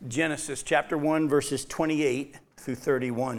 Genesis chapter 1, verses 28 through 31.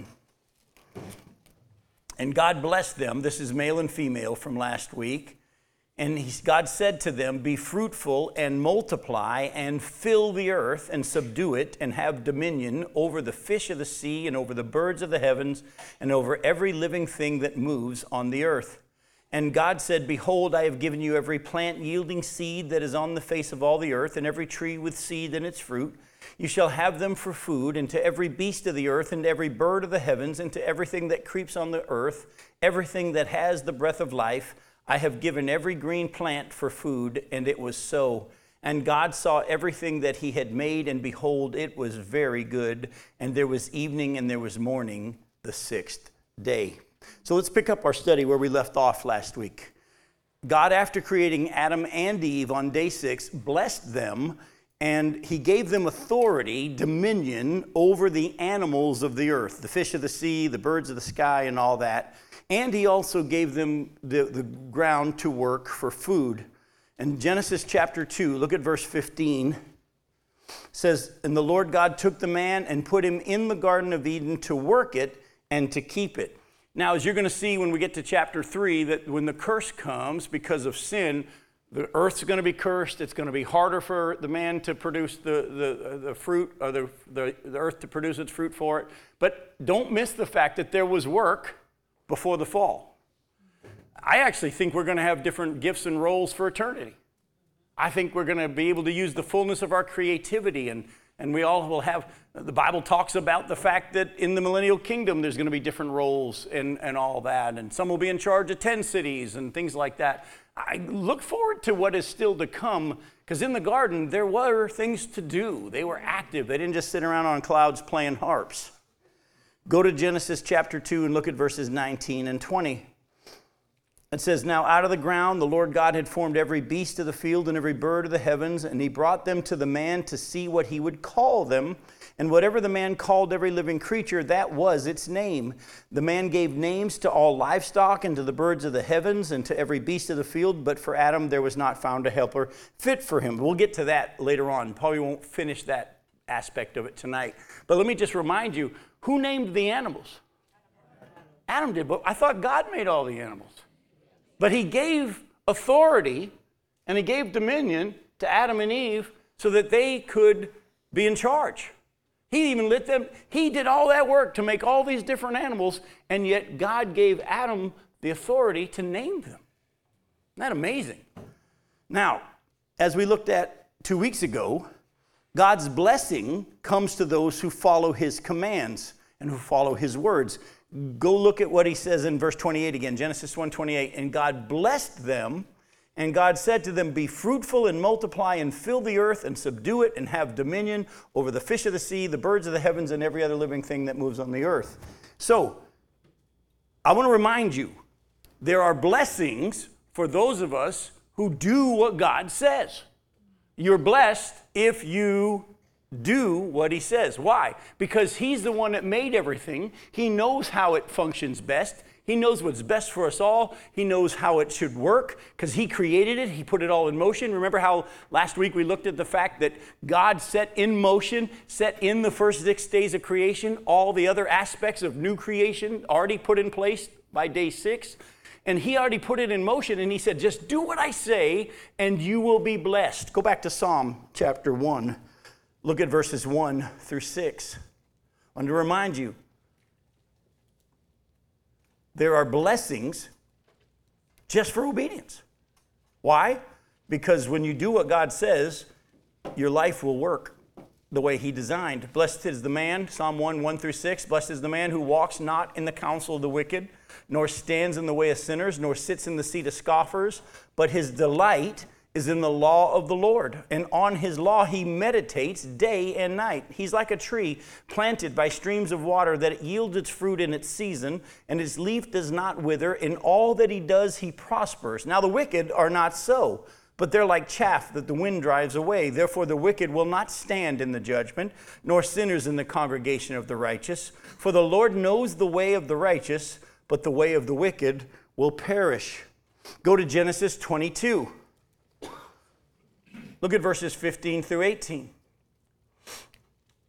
And God blessed them. This is male and female from last week. And God said to them, "Be fruitful and multiply and fill the earth and subdue it and have dominion over the fish of the sea and over the birds of the heavens and over every living thing that moves on the earth." And God said, "Behold, I have given you every plant yielding seed that is on the face of all the earth, and every tree with seed in its fruit. You shall have them for food, and to every beast of the earth, and to every bird of the heavens, and to everything that creeps on the earth, everything that has the breath of life, I have given every green plant for food." And it was so. And God saw everything that he had made, and behold, it was very good. And there was evening and there was morning, the sixth day. So let's pick up our study where we left off last week. God, after creating Adam and Eve on day 6, blessed them, and he gave them authority, dominion over the animals of the earth, the fish of the sea, the birds of the sky, and all that. And he also gave them the ground to work for food. In Genesis chapter 2, look at verse 15. It says, "And the Lord God took the man and put him in the Garden of Eden to work it and to keep it." Now, as you're going to see when we get to chapter 3, that when the curse comes because of sin, the earth's going to be cursed. It's going to be harder for the man to produce the fruit, or the earth to produce its fruit for it. But don't miss the fact that there was work before the fall. I actually think we're going to have different gifts and roles for eternity. I think we're going to be able to use the fullness of our creativity, and we all will have, the Bible talks about the fact that in the millennial kingdom there's going to be different roles and all that, and some will be in charge of 10 cities and things like that. I look forward to what is still to come, because in the garden there were things to do. They were active. They didn't just sit around on clouds playing harps. Go to Genesis chapter 2 and look at verses 19 and 20. It says, "Now out of the ground the Lord God had formed every beast of the field and every bird of the heavens, and he brought them to the man to see what he would call them. And whatever the man called every living creature, that was its name. The man gave names to all livestock and to the birds of the heavens and to every beast of the field, but for Adam there was not found a helper fit for him." We'll get to that later on. Probably won't finish that aspect of it tonight. But let me just remind you, who named the animals? Adam did, but I thought God made all the animals. But he gave authority and he gave dominion to Adam and Eve so that they could be in charge. He even let them, he did all that work to make all these different animals, and yet God gave Adam the authority to name them. Isn't that amazing? Now, as we looked at 2 weeks ago, God's blessing comes to those who follow his commands and who follow his words. Go look at what he says in verse 28 again, Genesis 1:28. "And God blessed them, and God said to them, 'Be fruitful and multiply and fill the earth and subdue it and have dominion over the fish of the sea, the birds of the heavens, and every other living thing that moves on the earth.'" So, I want to remind you, there are blessings for those of us who do what God says. You're blessed if you do what he says. Why? Because he's the one that made everything. He knows how it functions best. He knows what's best for us all. He knows how it should work because he created it. He put it all in motion. Remember how last week we looked at the fact that God set in motion, set in the first 6 days of creation, all the other aspects of new creation already put in place by day 6. And he already put it in motion, and he said, "Just do what I say and you will be blessed." Go back to Psalm chapter 1. Look at verses 1 through 6. I want to remind you, there are blessings just for obedience. Why? Because when you do what God says, your life will work the way he designed. "Blessed is the man," Psalm 1, 1 through 6, "Blessed is the man who walks not in the counsel of the wicked, nor stands in the way of sinners, nor sits in the seat of scoffers, but his delight is in the law of the Lord, and on his law he meditates day and night. He's like a tree planted by streams of water that it yields its fruit in its season, and its leaf does not wither. In all that he does, he prospers. Now the wicked are not so, but they're like chaff that the wind drives away. Therefore the wicked will not stand in the judgment, nor sinners in the congregation of the righteous. For the Lord knows the way of the righteous, but the way of the wicked will perish." Go to Genesis 22. Look at verses 15 through 18.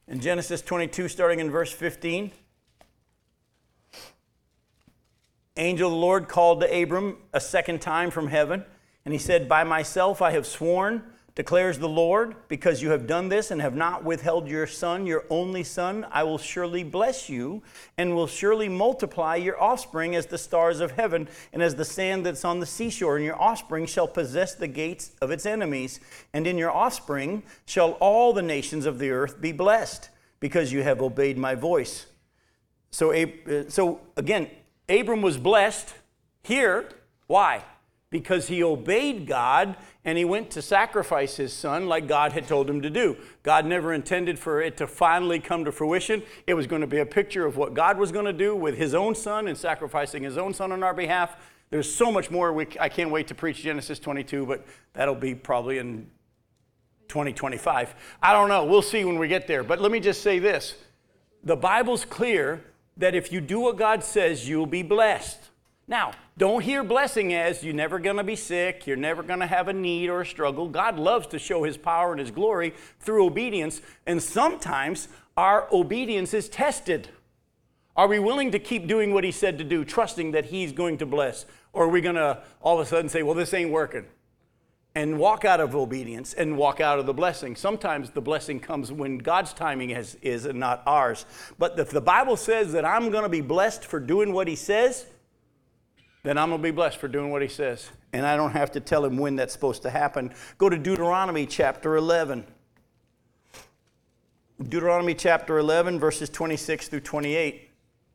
In Genesis 22, starting in verse 15, angel of the Lord called to Abram a second time from heaven, and he said, "By myself I have sworn, declares the Lord, because you have done this and have not withheld your son, your only son, I will surely bless you and will surely multiply your offspring as the stars of heaven and as the sand that's on the seashore. And your offspring shall possess the gates of its enemies. And in your offspring shall all the nations of the earth be blessed, because you have obeyed my voice." So again, Abram was blessed here. Why? Because he obeyed God and he went to sacrifice his son like God had told him to do. God never intended for it to finally come to fruition. It was going to be a picture of what God was going to do with his own son and sacrificing his own son on our behalf. There's so much more. I can't wait to preach Genesis 22, but that'll be probably in 2025. I don't know. We'll see when we get there. But let me just say this. The Bible's clear that if you do what God says, you'll be blessed. Now, don't hear blessing as you're never going to be sick, you're never going to have a need or a struggle. God loves to show his power and his glory through obedience, and sometimes our obedience is tested. Are we willing to keep doing what he said to do, trusting that he's going to bless? Or are we going to all of a sudden say, well, this ain't working, and walk out of obedience and walk out of the blessing? Sometimes the blessing comes when God's timing is and not ours. But if the Bible says that I'm going to be blessed for doing what he says, then I'm going to be blessed for doing what he says. And I don't have to tell him when that's supposed to happen. Go to Deuteronomy chapter 11. Deuteronomy chapter 11, verses 26 through 28.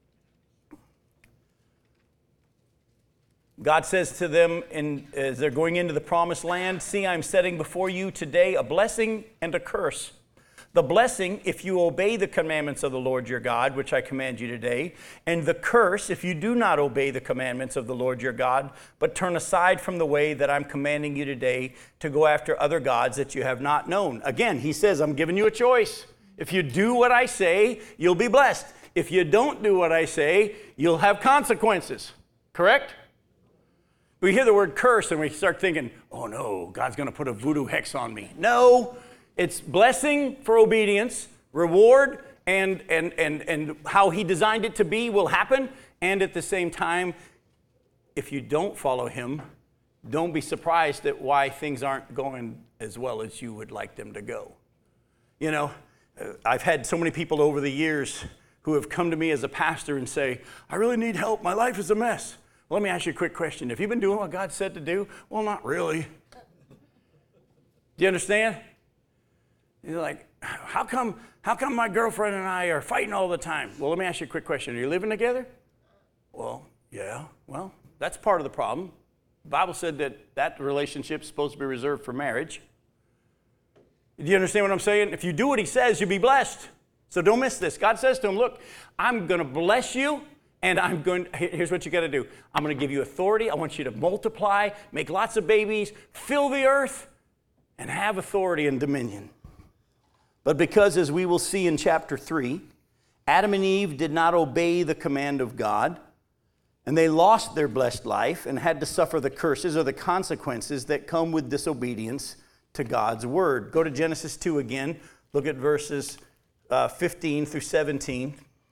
God says to them as they're going into the promised land, "See, I'm setting before you today a blessing and a curse. The blessing, if you obey the commandments of the Lord your God, which I command you today, and the curse, if you do not obey the commandments of the Lord your God, but turn aside from the way that I'm commanding you today to go after other gods that you have not known." Again, he says, I'm giving you a choice. If you do what I say, you'll be blessed. If you don't do what I say, you'll have consequences. Correct? We hear the word curse and we start thinking, oh no, God's going to put a voodoo hex on me. No. It's blessing for obedience, reward, and how he designed it to be will happen. And at the same time, if you don't follow him, don't be surprised at why things aren't going as well as you would like them to go. You know, I've had so many people over the years who have come to me as a pastor and say, I really need help. My life is a mess. Well, let me ask you a quick question. Have you been doing what God said to do? Well, not really. Do you understand? You're like, how come my girlfriend and I are fighting all the time? Well, let me ask you a quick question. Are you living together? Well, yeah. Well, that's part of the problem. The Bible said that relationship's supposed to be reserved for marriage. Do you understand what I'm saying? If you do what he says, you'll be blessed. So don't miss this. God says to him, look, I'm going to bless you, and here's what you got to do. I'm going to give you authority. I want you to multiply, make lots of babies, fill the earth, and have authority and dominion. But because, as we will see in chapter 3, Adam and Eve did not obey the command of God, and they lost their blessed life and had to suffer the curses or the consequences that come with disobedience to God's word. Go to Genesis 2 again. Look at verses 15 through 17.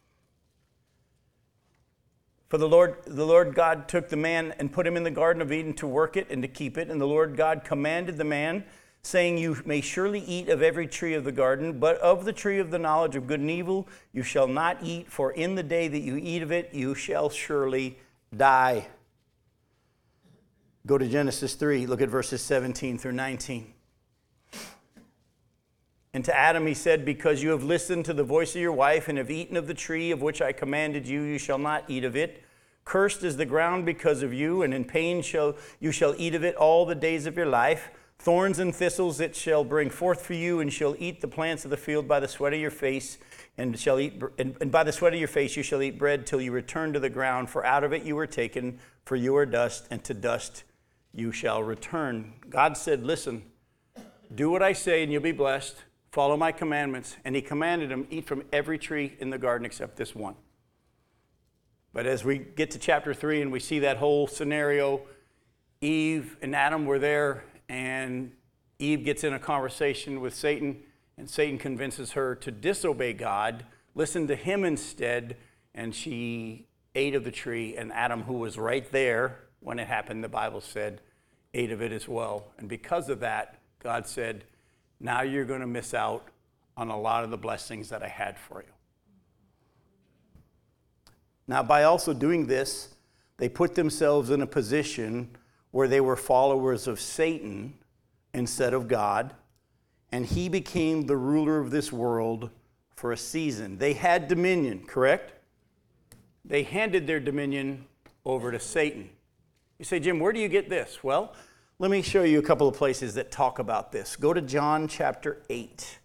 For the Lord God took the man and put him in the Garden of Eden to work it and to keep it. And the Lord God commanded the man, saying, you may surely eat of every tree of the garden, but of the tree of the knowledge of good and evil you shall not eat, for in the day that you eat of it you shall surely die. Go to Genesis 3, look at verses 17 through 19. And to Adam he said, because you have listened to the voice of your wife and have eaten of the tree of which I commanded you, you shall not eat of it. Cursed is the ground because of you, and in pain you shall eat of it all the days of your life. Thorns and thistles it shall bring forth for you, and shall eat the plants of the field by the sweat of your face, and by the sweat of your face you shall eat bread till you return to the ground, for out of it you were taken, for you are dust, and to dust you shall return. God said, listen, do what I say and you'll be blessed. Follow my commandments. And he commanded him, eat from every tree in the garden except this one. But as we get to chapter 3 and we see that whole scenario, Eve and Adam were there, and Eve gets in a conversation with Satan, And Satan convinces her to disobey God, listen to him instead, and she ate of the tree, and Adam, who was right there when it happened, the Bible said, ate of it as well. And because of that, God said, now you're going to miss out on a lot of the blessings that I had for you. Now, by also doing this, they put themselves in a position where they were followers of Satan instead of God, and he became the ruler of this world for a season. They had dominion, correct? They handed their dominion over to Satan. You say, Jim, where do you get this? Well, let me show you a couple of places that talk about this. Go to John chapter 8.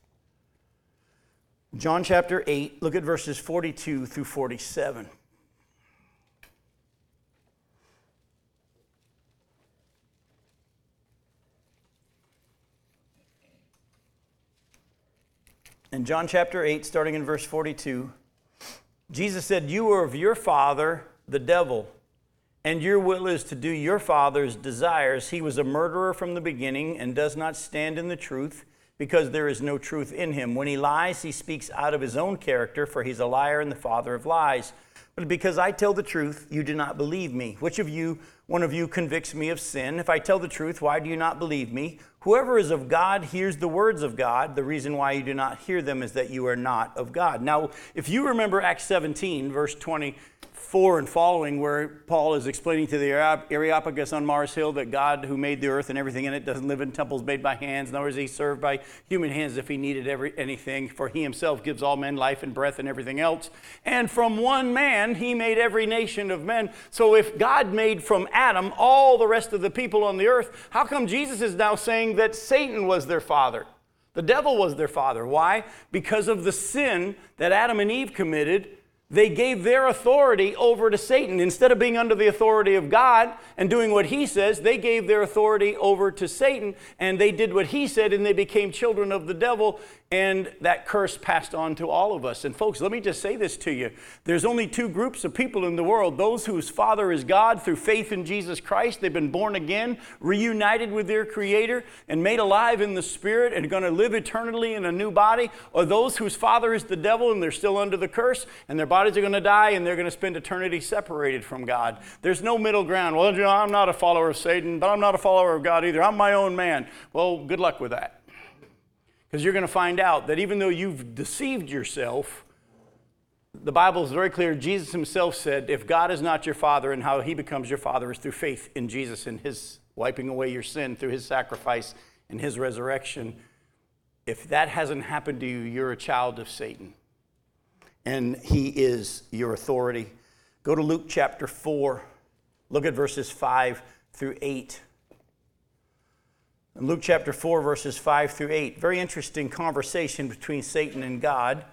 John chapter 8, look at verses 42 through 47. In John chapter 8, starting in verse 42, Jesus said, you are of your father, the devil, and your will is to do your father's desires. He was a murderer from the beginning and does not stand in the truth, because there is no truth in him. When he lies, he speaks out of his own character, for he's a liar and the father of lies. But because I tell the truth, you do not believe me. Which of you, one of you, convicts me of sin? If I tell the truth, why do you not believe me? Whoever is of God hears the words of God. The reason why you do not hear them is that you are not of God. Now, if you remember Acts 17, verse 24 and following, where Paul is explaining to the Areopagus on Mars Hill that God, who made the earth and everything in it, doesn't live in temples made by hands, nor is he served by human hands if he needed anything, for he himself gives all men life and breath and everything else. And from one man he made every nation of men. So if God made from Adam all the rest of the people on the earth, how come Jesus is now saying that Satan was their father? The devil was their father. Why? Because of the sin that Adam and Eve committed. They gave their authority over to Satan. Instead of being under the authority of God and doing what he says, they gave their authority over to Satan, and they did what he said, and they became children of the devil, and that curse passed on to all of us. And folks, let me just say this to you. There's only two groups of people in the world: those whose father is God through faith in Jesus Christ. They've been born again, reunited with their Creator, and made alive in the Spirit, and are going to live eternally in a new body. Or those whose father is the devil, and they're still under the curse, and their bodies are going to die, and they're going to spend eternity separated from God. There's no middle ground. Well, you know, I'm not a follower of Satan, but I'm not a follower of God either. I'm my own man. Well, good luck with that. Because you're going to find out that even though you've deceived yourself, the Bible is very clear. Jesus himself said, if God is not your father, and how he becomes your father is through faith in Jesus and his wiping away your sin through his sacrifice and his resurrection. If that hasn't happened to you, you're a child of Satan. And he is your authority. Go to Luke chapter 4. Look at verses 5 through 8. In Luke chapter 4, verses 5 through 8, very interesting conversation between Satan and God.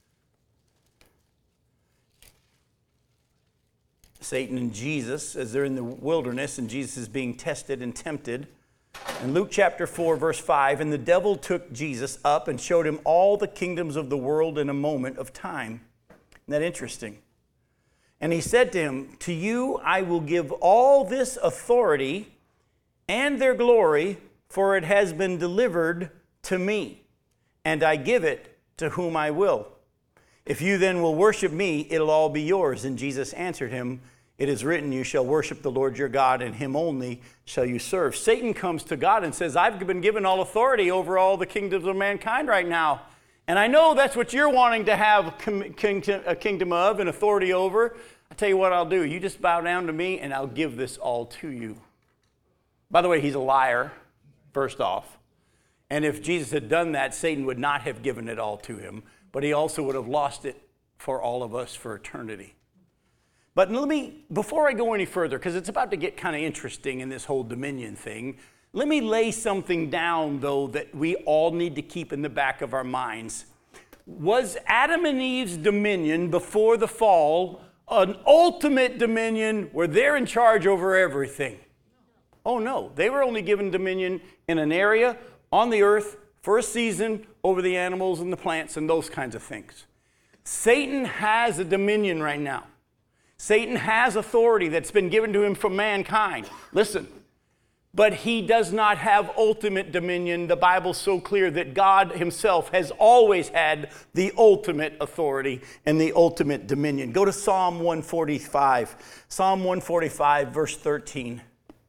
Satan and Jesus, as they're in the wilderness, and Jesus is being tested and tempted. In Luke chapter 4, verse 5, and the devil took Jesus up and showed him all the kingdoms of the world in a moment of time. Isn't that interesting? And he said to him, to you I will give all this authority and their glory, for it has been delivered to me, and I give it to whom I will. If you then will worship me, it'll all be yours. And Jesus answered him, it is written, you shall worship the Lord your God, and him only shall you serve. Satan comes to God and says, I've been given all authority over all the kingdoms of mankind right now. And I know that's what you're wanting to have a kingdom of and authority over. I'll tell you what I'll do. You just bow down to me, and I'll give this all to you. By the way, he's a liar, first off. And if Jesus had done that, Satan would not have given it all to him, but he also would have lost it for all of us for eternity. But before I go any further, because it's about to get kind of interesting in this whole dominion thing, let me lay something down, though, that we all need to keep in the back of our minds. Was Adam and Eve's dominion before the fall an ultimate dominion where they're in charge over everything? Oh, no. They were only given dominion in an area on the earth for a season over the animals and the plants and those kinds of things. Satan has a dominion right now. Satan has authority that's been given to him from mankind. Listen, but he does not have ultimate dominion. The Bible's so clear that God himself has always had the ultimate authority and the ultimate dominion. Go to Psalm 145. Psalm 145, verse 13.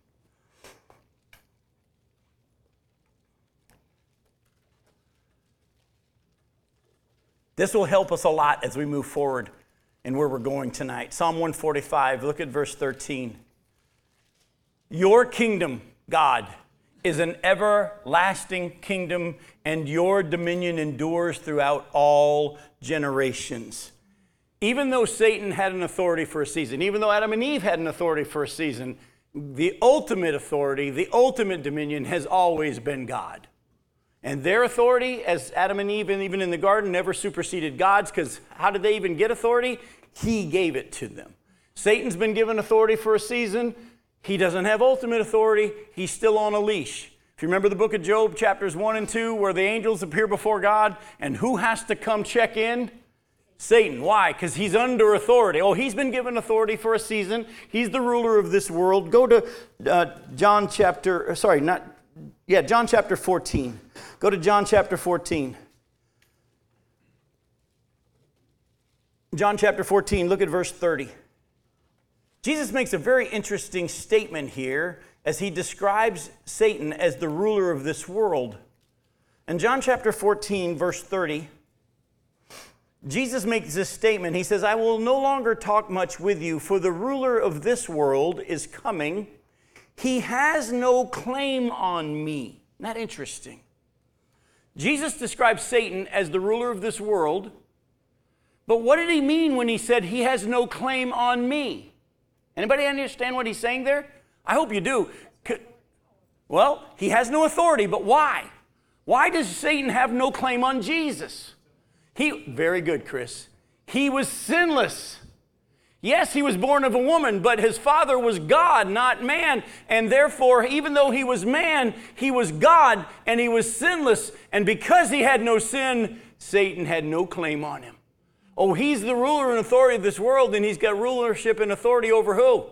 This will help us a lot as we move forward and where we're going tonight. Psalm 145, look at verse 13. Your kingdom, God, is an everlasting kingdom, and your dominion endures throughout all generations. Even though Satan had an authority for a season, even though Adam and Eve had an authority for a season, the ultimate authority, the ultimate dominion has always been God. And their authority, as Adam and Eve, and even in the garden, never superseded God's, because how did they even get authority? He gave it to them. Satan's been given authority for a season. He doesn't have ultimate authority. He's still on a leash. If you remember the book of Job, chapters 1 and 2, where the angels appear before God, and who has to come check in? Satan. Why? Because he's under authority. Oh, he's been given authority for a season. He's the ruler of this world. Go to John chapter 14. Go to John chapter 14. John chapter 14, look at verse 30. Jesus makes a very interesting statement here as he describes Satan as the ruler of this world. In John chapter 14, verse 30, Jesus makes this statement. He says, I will no longer talk much with you, for the ruler of this world is coming. He has no claim on me. Isn't that interesting? Jesus describes Satan as the ruler of this world, but what did he mean when he said he has no claim on me? Anybody understand what he's saying there? I hope you do. Well, he has no authority, but why? Why does Satan have no claim on Jesus? Very good, Chris. He was sinless. Yes, he was born of a woman, but his father was God, not man. And therefore, even though he was man, he was God and he was sinless. And because he had no sin, Satan had no claim on him. Oh, he's the ruler and authority of this world, and he's got rulership and authority over who?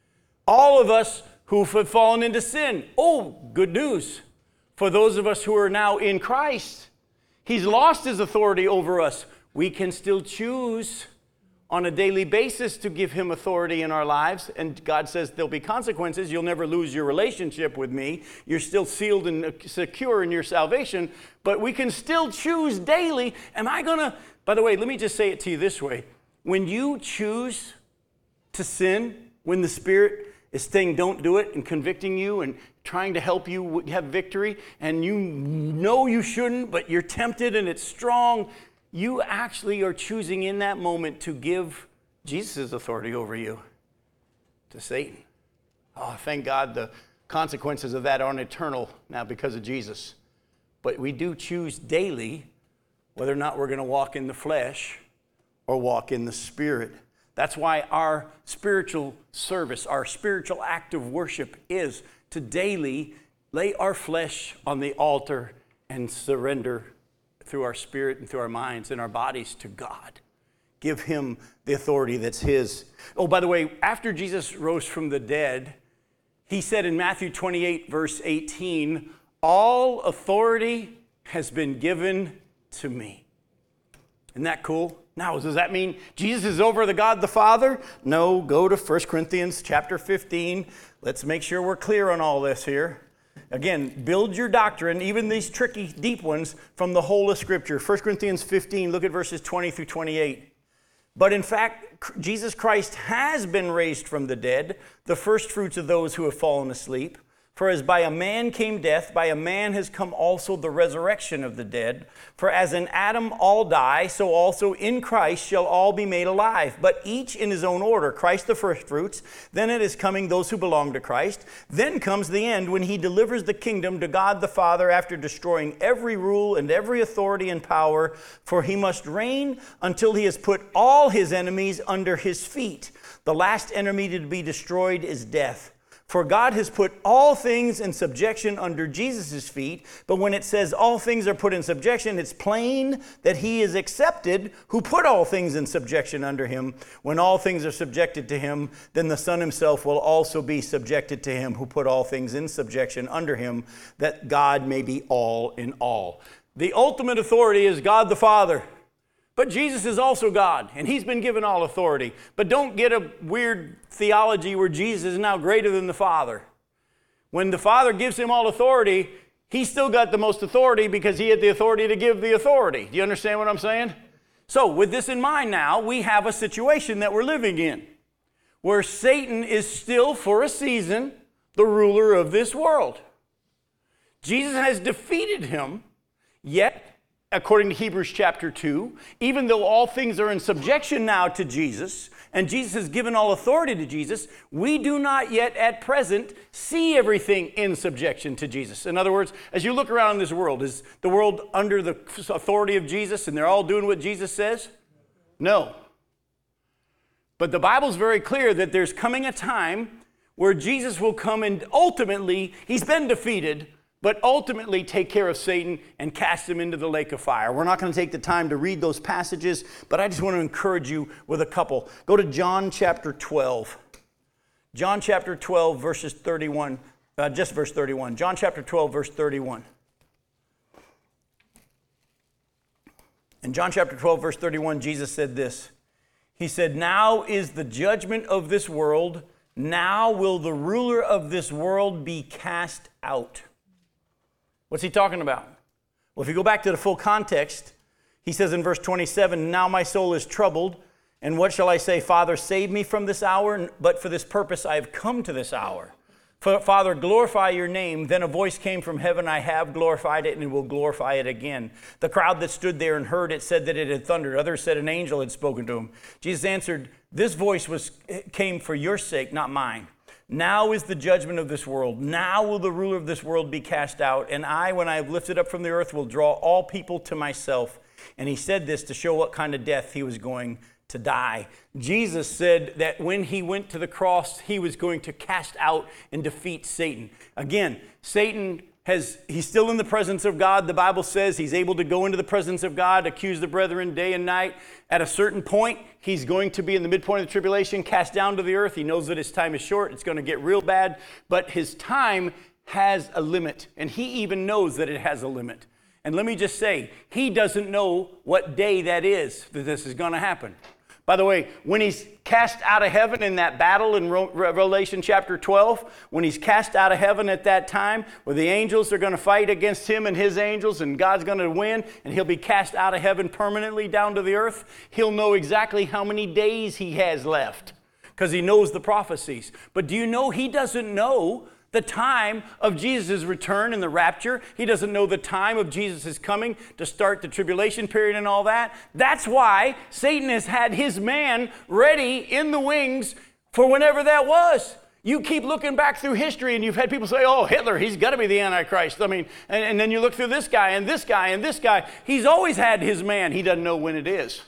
All of us who have fallen into sin. Oh, good news. For those of us who are now in Christ, he's lost his authority over us. We can still choose on a daily basis to give him authority in our lives. And God says there'll be consequences. You'll never lose your relationship with me. You're still sealed and secure in your salvation. But we can still choose daily. By the way, let me just say it to you this way. When you choose to sin, when the Spirit is saying don't do it and convicting you and trying to help you have victory, and you know you shouldn't, but you're tempted and it's strong, you actually are choosing in that moment to give Jesus' authority over you to Satan. Oh, thank God the consequences of that aren't eternal now because of Jesus. But we do choose daily whether or not we're going to walk in the flesh or walk in the Spirit. That's why our spiritual service, our spiritual act of worship is to daily lay our flesh on the altar and surrender through our spirit and through our minds and our bodies to God. Give him the authority that's his. Oh, by the way, after Jesus rose from the dead, he said in Matthew 28, verse 18, all authority has been given to me. Isn't that cool? Now, does that mean Jesus is over the God the Father? No, go to 1 Corinthians chapter 15. Let's make sure we're clear on all this here. Again, build your doctrine, even these tricky, deep ones, from the whole of Scripture. 1 Corinthians 15, look at verses 20 through 28. But in fact, Jesus Christ has been raised from the dead, the first fruits of those who have fallen asleep. For as by a man came death, by a man has come also the resurrection of the dead. For as in Adam all die, so also in Christ shall all be made alive. But each in his own order, Christ the firstfruits, then at his coming those who belong to Christ. Then comes the end when he delivers the kingdom to God the Father after destroying every rule and every authority and power. For he must reign until he has put all his enemies under his feet. The last enemy to be destroyed is death. For God has put all things in subjection under Jesus' feet. But when it says all things are put in subjection, it's plain that he is accepted who put all things in subjection under him. When all things are subjected to him, then the Son himself will also be subjected to him who put all things in subjection under him, that God may be all in all. The ultimate authority is God the Father. But Jesus is also God, and he's been given all authority. But don't get a weird theology where Jesus is now greater than the Father. When the Father gives him all authority, he's still got the most authority because he had the authority to give the authority. Do you understand what I'm saying? So with this in mind now, we have a situation that we're living in where Satan is still, for a season, the ruler of this world. Jesus has defeated him, yet according to Hebrews chapter 2, even though all things are in subjection now to Jesus, and Jesus has given all authority to Jesus, we do not yet at present see everything in subjection to Jesus. In other words, as you look around in this world, is the world under the authority of Jesus and they're all doing what Jesus says? No. But the Bible's very clear that there's coming a time where Jesus will come and ultimately, he's been defeated, but ultimately take care of Satan and cast him into the lake of fire. We're not going to take the time to read those passages, but I just want to encourage you with a couple. Go to John chapter 12. John chapter 12, verses 31, just verse 31. John chapter 12, verse 31. In John chapter 12, verse 31, Jesus said this. He said, "Now is the judgment of this world. Now will the ruler of this world be cast out." What's he talking about? Well, if you go back to the full context, he says in verse 27, "Now my soul is troubled, and what shall I say? Father, save me from this hour, but for this purpose I have come to this hour. Father, glorify your name." Then a voice came from heaven, "I have glorified it and will glorify it again." The crowd that stood there and heard it said that it had thundered. Others said an angel had spoken to him. Jesus answered, "This voice came for your sake, not mine. Now is the judgment of this world. Now will the ruler of this world be cast out. And I, when I have lifted up from the earth, will draw all people to myself." And he said this to show what kind of death he was going to die. Jesus said that when he went to the cross, he was going to cast out and defeat Satan. Again, Satan he's still in the presence of God. The Bible says he's able to go into the presence of God, accuse the brethren day and night. At a certain point, he's going to be in the midpoint of the tribulation, cast down to the earth. He knows that his time is short. It's going to get real bad. But his time has a limit, and he even knows that it has a limit. And let me just say, he doesn't know what day that is that this is going to happen. By the way, when he's cast out of heaven in that battle in Revelation chapter 12, when he's cast out of heaven at that time, where the angels are going to fight against him and his angels, and God's going to win, and he'll be cast out of heaven permanently down to the earth, he'll know exactly how many days he has left, because he knows the prophecies. But do you know he doesn't know the time of Jesus' return and the rapture? He doesn't know the time of Jesus' coming to start the tribulation period and all that. That's why Satan has had his man ready in the wings for whenever that was. You keep looking back through history and you've had people say, "Oh, Hitler, he's got to be the Antichrist." I mean, and then you look through this guy and this guy and this guy. He's always had his man. He doesn't know when it is.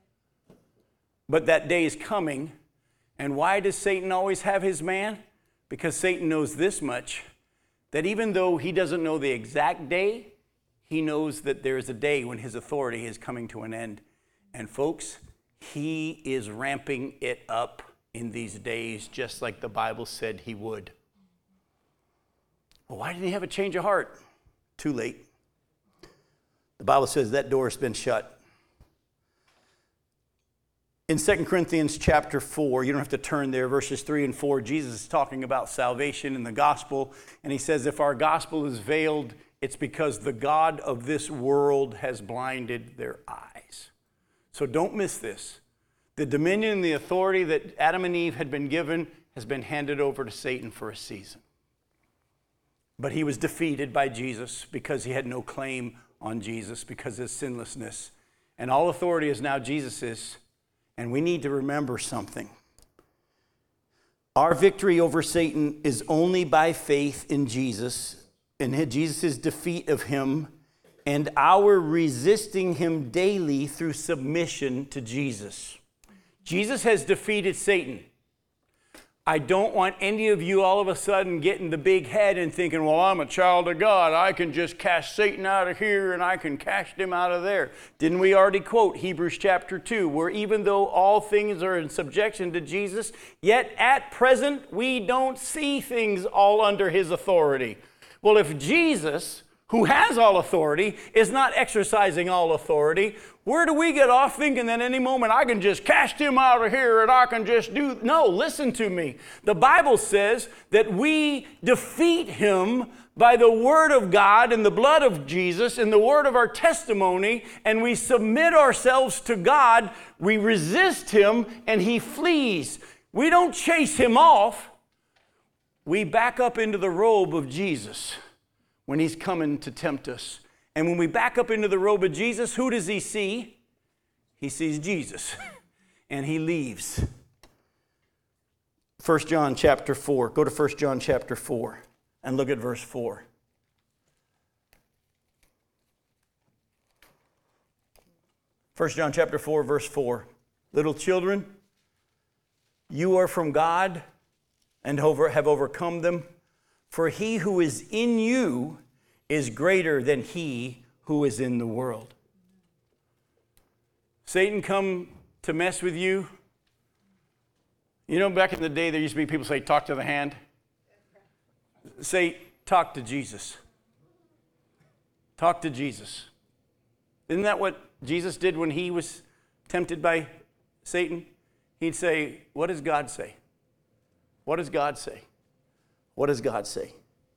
But that day is coming. And why does Satan always have his man? Because Satan knows this much, that even though he doesn't know the exact day, he knows that there is a day when his authority is coming to an end. And folks, he is ramping it up in these days, just like the Bible said he would. Well, why didn't he have a change of heart? Too late. The Bible says that door has been shut. In 2 Corinthians chapter 4, you don't have to turn there, verses 3 and 4, Jesus is talking about salvation in the gospel. And he says, if our gospel is veiled, it's because the God of this world has blinded their eyes. So don't miss this. The dominion and the authority that Adam and Eve had been given has been handed over to Satan for a season. But he was defeated by Jesus because he had no claim on Jesus because of his sinlessness. And all authority is now Jesus's. And we need to remember something. Our victory over Satan is only by faith in Jesus and Jesus' defeat of him and our resisting him daily through submission to Jesus. Jesus has defeated Satan. I don't want any of you all of a sudden getting the big head and thinking, well, I'm a child of God. I can just cast Satan out of here and I can cast him out of there. Didn't we already quote Hebrews chapter 2, where even though all things are in subjection to Jesus, yet at present we don't see things all under his authority. Well, if Jesus, who has all authority, is not exercising all authority, where do we get off thinking that any moment I can just cast him out of here and I can just do... No, listen to me. The Bible says that we defeat him by the word of God and the blood of Jesus and the word of our testimony, and we submit ourselves to God. We resist him and he flees. We don't chase him off. We back up into the robe of Jesus when he's coming to tempt us. And when we back up into the robe of Jesus, who does he see? He sees Jesus. And he leaves. 1 John chapter 4. Go to 1 John chapter 4 and look at verse 4. First John chapter 4, verse 4. Little children, you are from God and have overcome them. For he who is in you is greater than he who is in the world. Satan come to mess with you. You know, back in the day, there used to be people say, talk to the hand. Say, talk to Jesus. Talk to Jesus. Isn't that what Jesus did when he was tempted by Satan? He'd say, what does God say? What does God say? What does God say?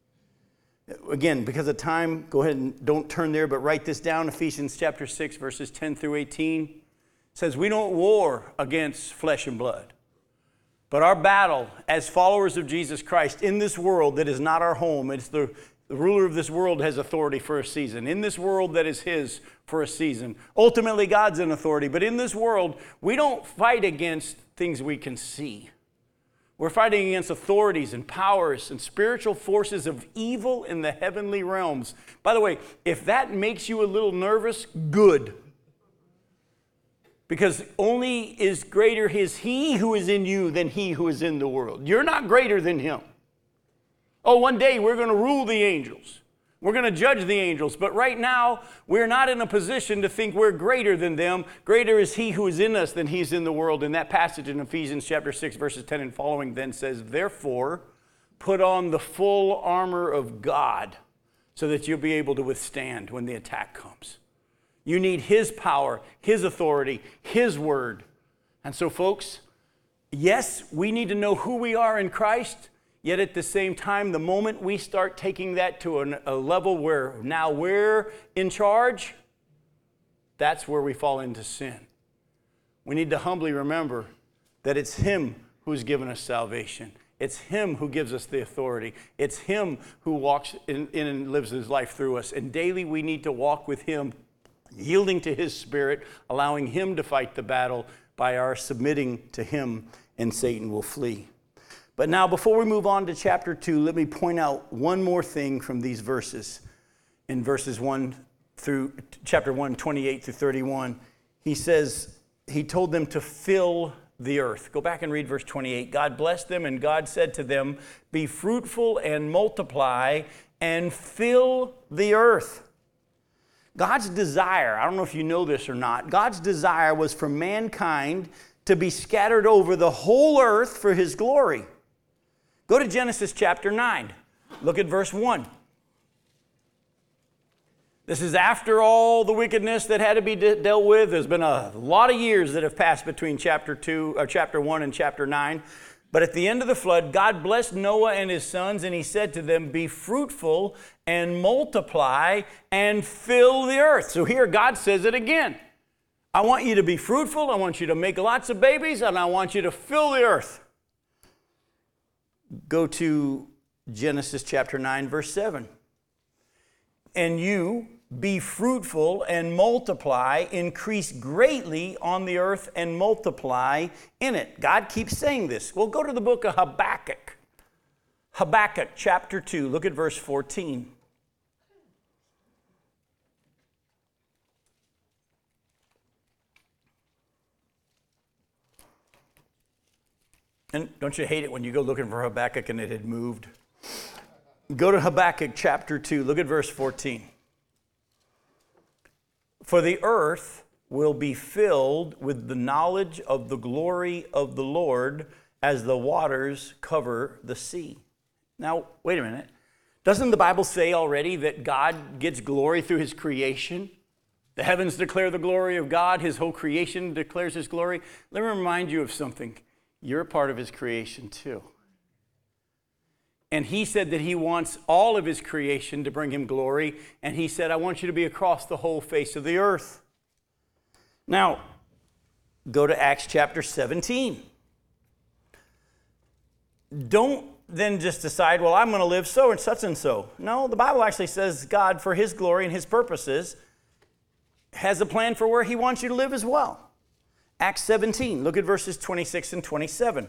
Again, because of time, go ahead and don't turn there, but write this down. Ephesians chapter 6, verses 10 through 18 says, we don't war against flesh and blood, but our battle as followers of Jesus Christ in this world that is not our home, it's the ruler of this world has authority for a season. In this world that is his for a season. Ultimately, God's in authority, but in this world, we don't fight against things we can see. We're fighting against authorities and powers and spiritual forces of evil in the heavenly realms. By the way, if that makes you a little nervous, good. Because only is greater is he who is in you than he who is in the world. You're not greater than him. Oh, one day we're going to rule the angels. We're going to judge the angels. But right now, we're not in a position to think we're greater than them. Greater is he who is in us than he's in the world. And that passage in Ephesians chapter 6, verses 10 and following then says, therefore, put on the full armor of God so that you'll be able to withstand when the attack comes. You need his power, his authority, his word. And so, folks, yes, we need to know who we are in Christ. Yet at the same time, the moment we start taking that to a level where now we're in charge, that's where we fall into sin. We need to humbly remember that it's him who's given us salvation. It's him who gives us the authority. It's him who walks in and lives his life through us. And daily we need to walk with him, yielding to his spirit, allowing him to fight the battle by our submitting to him, and Satan will flee. But now, before we move on to chapter 2, let me point out one more thing from these verses. In verses 1 through chapter 1, 28 through 31, he says, he told them to fill the earth. Go back and read verse 28. God blessed them, and God said to them, be fruitful and multiply and fill the earth. God's desire, I don't know if you know this or not, God's desire was for mankind to be scattered over the whole earth for his glory. Go to Genesis chapter 9. Look at verse 1. This is after all the wickedness that had to be dealt with. There's been a lot of years that have passed between chapter 1 and chapter 9. But at the end of the flood, God blessed Noah and his sons, and he said to them, be fruitful and multiply and fill the earth. So here God says it again. I want you to be fruitful, I want you to make lots of babies, and I want you to fill the earth. Go to Genesis chapter 9, verse 7. And you be fruitful and multiply, increase greatly on the earth and multiply in it. God keeps saying this. Well, go to the book of Habakkuk. Habakkuk chapter 2, look at verse 14. And don't you hate it when you go looking for Habakkuk and it had moved? Go to Habakkuk chapter 2. Look at verse 14. For the earth will be filled with the knowledge of the glory of the Lord as the waters cover the sea. Now, wait a minute. Doesn't the Bible say already that God gets glory through his creation? The heavens declare the glory of God. His whole creation declares his glory. Let me remind you of something. You're a part of his creation too. And he said that he wants all of his creation to bring him glory. And he said, I want you to be across the whole face of the earth. Now, go to Acts chapter 17. Don't then just decide, well, I'm going to live so and such and so. No, the Bible actually says God, for his glory and his purposes, has a plan for where he wants you to live as well. Acts 17, look at verses 26 and 27.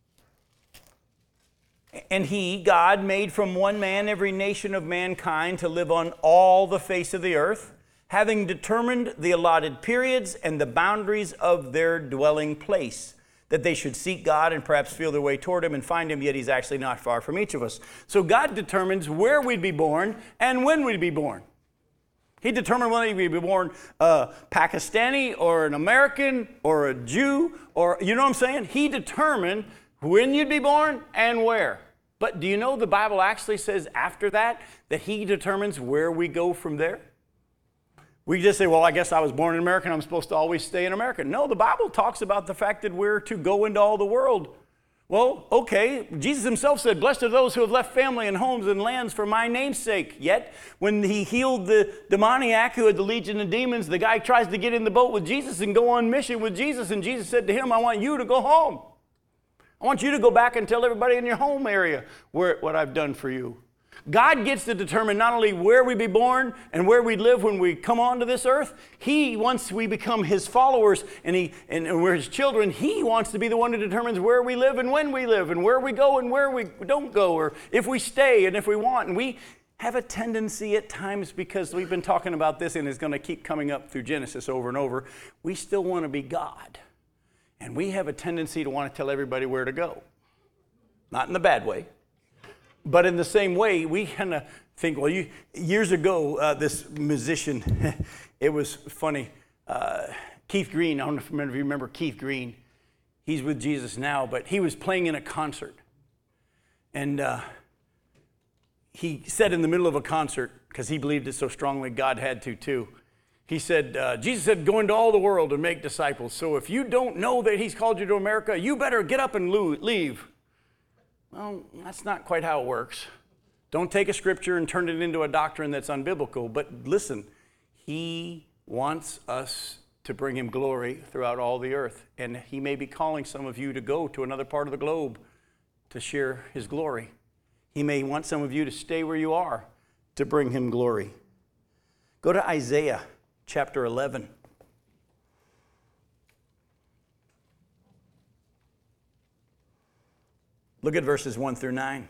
And he, God, made from one man every nation of mankind to live on all the face of the earth, having determined the allotted periods and the boundaries of their dwelling place, that they should seek God and perhaps feel their way toward him and find him, yet he's actually not far from each of us. So God determines where we'd be born and when we'd be born. He determined whether we'd be born Pakistani or an American or a Jew or, you know what I'm saying? He determined when you'd be born and where. But do you know the Bible actually says after that he determines where we go from there? We just say, well, I guess I was born in America and I'm supposed to always stay in America. No, the Bible talks about the fact that we're to go into all the world. Well, okay, Jesus himself said, blessed are those who have left family and homes and lands for my name's sake. Yet, when he healed the demoniac who had the legion of demons, the guy tries to get in the boat with Jesus and go on mission with Jesus. And Jesus said to him, I want you to go home. I want you to go back and tell everybody in your home area what I've done for you. God gets to determine not only where we be born and where we live when we come onto this earth. He, once we become his followers and we're his children, he wants to be the one who determines where we live and when we live and where we go and where we don't go, or if we stay and if we want. And we have a tendency at times, because we've been talking about this and it's going to keep coming up through Genesis over and over, we still want to be God. And we have a tendency to want to tell everybody where to go. Not in a bad way. But in the same way, we kind of think, well, years ago, this musician, it was funny, Keith Green, I don't know if you remember Keith Green. He's with Jesus now, but he was playing in a concert. And he said in the middle of a concert, because he believed it so strongly, God had to too. He said, Jesus said, go into all the world and make disciples. So if you don't know that he's called you to America, you better get up and leave. Well, that's not quite how it works. Don't take a scripture and turn it into a doctrine that's unbiblical. But listen, he wants us to bring him glory throughout all the earth. And he may be calling some of you to go to another part of the globe to share his glory. He may want some of you to stay where you are to bring him glory. Go to Isaiah chapter 11. Look at verses 1 through 9.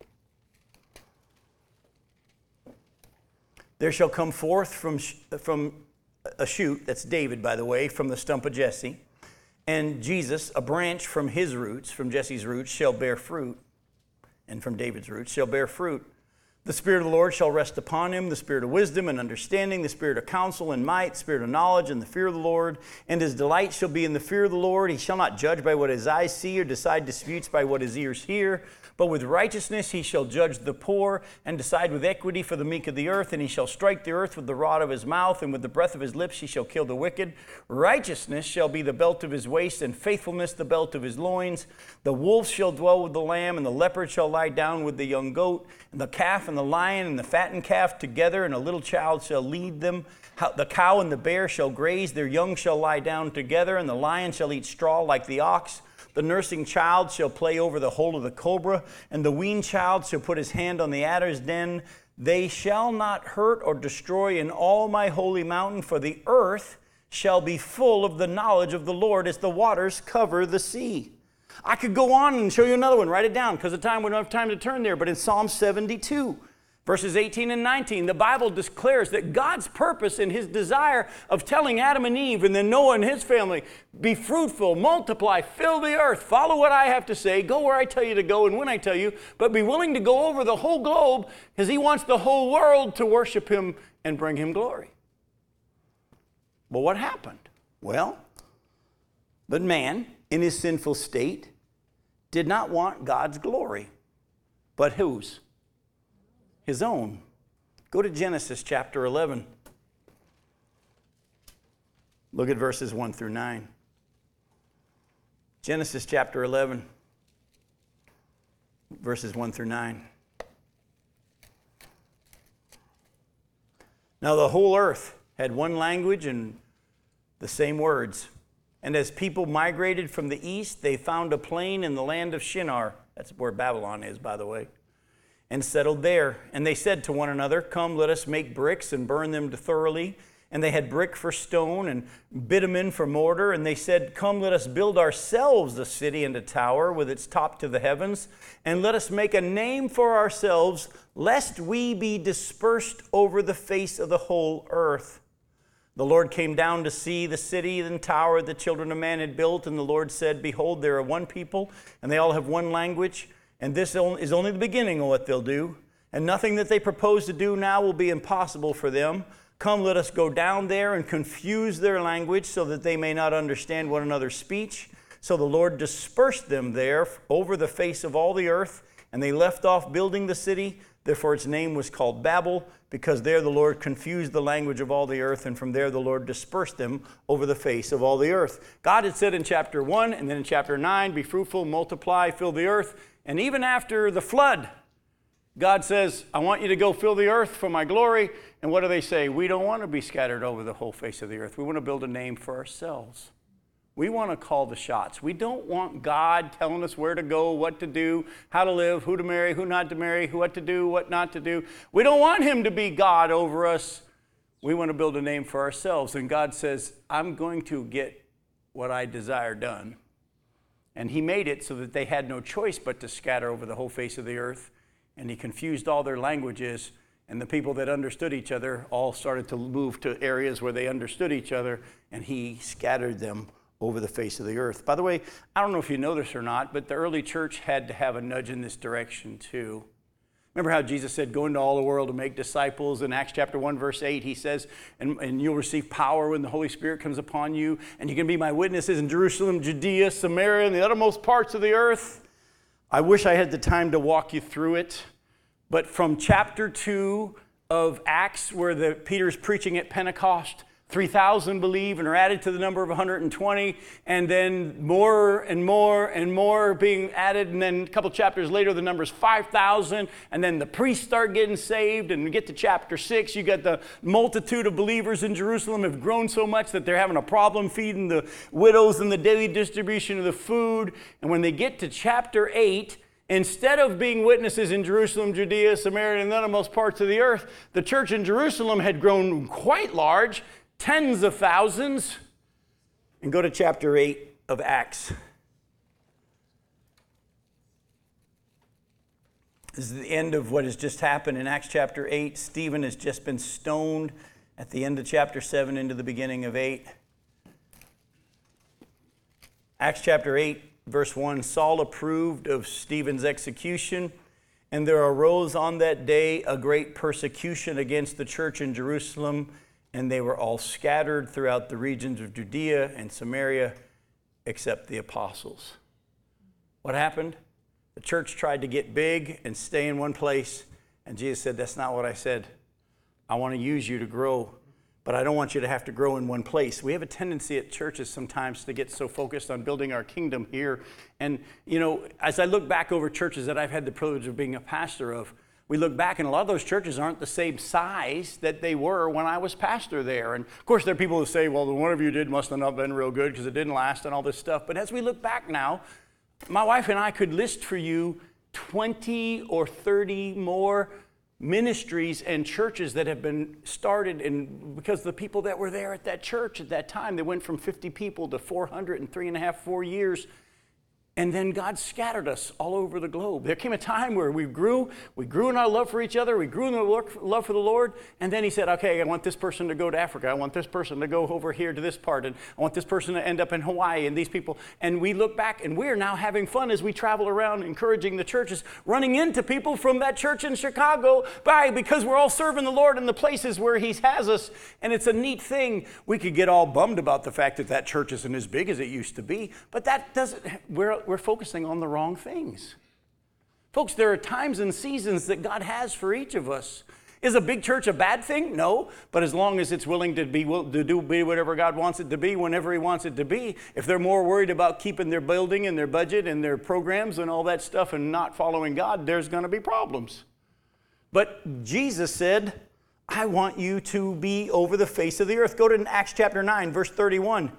There shall come forth from a shoot, that's David, by the way, from the stump of Jesse, and Jesus, a branch from his roots, from Jesse's roots, shall bear fruit, and from David's roots shall bear fruit. The Spirit of the Lord shall rest upon him, the Spirit of wisdom and understanding, the Spirit of counsel and might, the Spirit of knowledge and the fear of the Lord. And his delight shall be in the fear of the Lord. He shall not judge by what his eyes see or decide disputes by what his ears hear. But with righteousness he shall judge the poor and decide with equity for the meek of the earth. And he shall strike the earth with the rod of his mouth, and with the breath of his lips he shall kill the wicked. Righteousness shall be the belt of his waist, and faithfulness the belt of his loins. The wolf shall dwell with the lamb, and the leopard shall lie down with the young goat, and the calf and the lion and the fattened calf together, and a little child shall lead them. The cow and the bear shall graze, their young shall lie down together, and the lion shall eat straw like the ox. The nursing child shall play over the hole of the cobra, and the weaned child shall put his hand on the adder's den. They shall not hurt or destroy in all my holy mountain, for the earth shall be full of the knowledge of the Lord as the waters cover the sea. I could go on and show you another one. Write it down, because of time we don't have time to turn there. But in Psalm 72, Verses 18 and 19, the Bible declares that God's purpose and his desire of telling Adam and Eve and then Noah and his family, be fruitful, multiply, fill the earth, follow what I have to say, go where I tell you to go and when I tell you, but be willing to go over the whole globe because he wants the whole world to worship him and bring him glory. Well, what happened? Well, but man, in his sinful state, did not want God's glory, but whose? His own. Go to Genesis chapter 11. Look at verses 1 through 9. Genesis chapter 11, verses 1 through 9. Now the whole earth had one language and the same words. And as people migrated from the east, they found a plain in the land of Shinar. That's where Babylon is, by the way. And settled there. And they said to one another, come, let us make bricks and burn them thoroughly. And they had brick for stone and bitumen for mortar. And they said, come, let us build ourselves a city and a tower with its top to the heavens. And let us make a name for ourselves, lest we be dispersed over the face of the whole earth. The Lord came down to see the city and tower the children of man had built. And the Lord said, behold, there are one people, and they all have one language. And this is only the beginning of what they'll do. And nothing that they propose to do now will be impossible for them. Come, let us go down there and confuse their language so that they may not understand one another's speech. So the Lord dispersed them there over the face of all the earth. And they left off building the city. Therefore its name was called Babel, because there the Lord confused the language of all the earth. And from there the Lord dispersed them over the face of all the earth. God had said in chapter 1 and then in chapter 9, be fruitful, multiply, fill the earth. And even after the flood, God says, I want you to go fill the earth for my glory. And what do they say? We don't want to be scattered over the whole face of the earth. We want to build a name for ourselves. We want to call the shots. We don't want God telling us where to go, what to do, how to live, who to marry, who not to marry, what to do, what not to do. We don't want him to be God over us. We want to build a name for ourselves. And God says, I'm going to get what I desire done. And he made it so that they had no choice but to scatter over the whole face of the earth. And he confused all their languages. And the people that understood each other all started to move to areas where they understood each other. And he scattered them over the face of the earth. By the way, I don't know if you know this or not, but the early church had to have a nudge in this direction too. Remember how Jesus said, go into all the world and make disciples? In Acts chapter 1, verse 8, he says, and you'll receive power when the Holy Spirit comes upon you, and you can be my witnesses in Jerusalem, Judea, Samaria, and the uttermost parts of the earth. I wish I had the time to walk you through it, but from chapter 2 of Acts, where Peter's preaching at Pentecost, 3,000 believe and are added to the number of 120, and then more and more and more being added, and then a couple chapters later the number's 5,000, and then the priests start getting saved, and we get to chapter 6, you got the multitude of believers in Jerusalem have grown so much that they're having a problem feeding the widows and the daily distribution of the food. And when they get to chapter 8, instead of being witnesses in Jerusalem, Judea, Samaria, and the uttermost parts of the earth, the church in Jerusalem had grown quite large, tens of thousands. And go to chapter 8 of Acts. This is the end of what has just happened in Acts chapter 8. Stephen has just been stoned at the end of chapter 7 into the beginning of 8. Acts chapter 8, verse 1, Saul approved of Stephen's execution, and there arose on that day a great persecution against the church in Jerusalem, and they were all scattered throughout the regions of Judea and Samaria, except the apostles. What happened? The church tried to get big and stay in one place, and Jesus said, that's not what I said. I want to use you to grow, but I don't want you to have to grow in one place. We have a tendency at churches sometimes to get so focused on building our kingdom here. And, you know, as I look back over churches that I've had the privilege of being a pastor of, we look back, and a lot of those churches aren't the same size that they were when I was pastor there. And, of course, there are people who say, well, the one of you did must have not been real good because it didn't last and all this stuff. But as we look back now, my wife and I could list for you 20 or 30 more ministries and churches that have been started, and because the people that were there at that church at that time, they went from 50 people to 400 in 3.5, 4 years. And then God scattered us all over the globe. There came a time where we grew in our love for each other, we grew in our love for the Lord, and then he said, okay, I want this person to go to Africa, I want this person to go over here to this part, and I want this person to end up in Hawaii, and these people. And we look back, and we're now having fun as we travel around encouraging the churches, running into people from that church in Chicago, because we're all serving the Lord in the places where he has us, and it's a neat thing. We could get all bummed about the fact that that church isn't as big as it used to be, but that doesn't, we're focusing on the wrong things. Folks, there are times and seasons that God has for each of us. Is a big church a bad thing? No, but as long as it's willing to be whatever God wants it to be, whenever he wants it to be. If they're more worried about keeping their building and their budget and their programs and all that stuff and not following God, there's going to be problems. But Jesus said, I want you to be over the face of the earth. Go to Acts chapter 9, verse 31.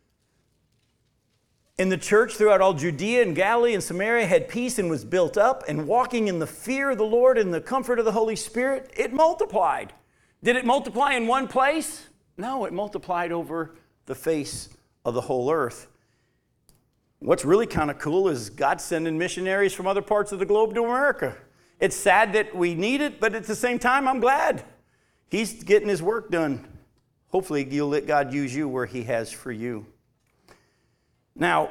In the church throughout all Judea and Galilee and Samaria had peace and was built up, and walking in the fear of the Lord and the comfort of the Holy Spirit, it multiplied. Did it multiply in one place? No, it multiplied over the face of the whole earth. What's really kind of cool is God sending missionaries from other parts of the globe to America. It's sad that we need it, but at the same time, I'm glad. He's getting his work done. Hopefully, you'll let God use you where he has for you. Now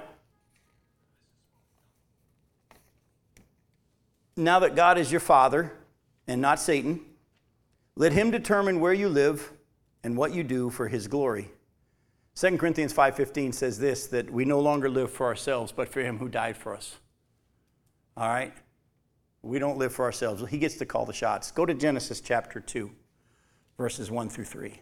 that God is your Father and not Satan, let him determine where you live and what you do for his glory. 2 Corinthians 5:15 says this, that we no longer live for ourselves, but for him who died for us. All right? We don't live for ourselves. He gets to call the shots. Go to Genesis chapter 2, verses 1 through 3.